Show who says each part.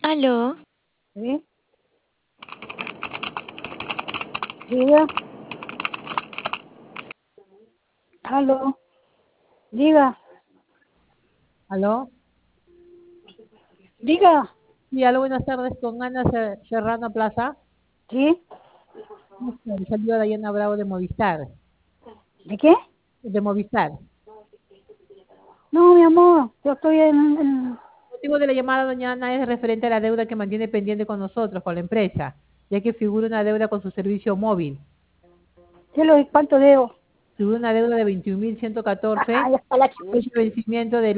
Speaker 1: Aló,
Speaker 2: ¿Sí? Diga, aló, diga,
Speaker 3: ¿Aló?
Speaker 2: diga,
Speaker 3: Sí, aló, buenas tardes, con Ana Serrano Plaza.
Speaker 2: ¿sí?
Speaker 3: Le saluda Dayana Bravo de Movistar.
Speaker 2: ¿De qué?
Speaker 3: De Movistar.
Speaker 2: No, mi amor, yo estoy en
Speaker 3: El motivo de la llamada, doña Ana, es referente a la deuda que mantiene pendiente con nosotros, con la empresa, ya que figura una deuda con su servicio móvil.
Speaker 2: cielo y cuánto debo.
Speaker 3: Figura una deuda de 21.114,
Speaker 2: Ah, ya está la
Speaker 3: fecha
Speaker 2: chucha.
Speaker 3: de vencimiento del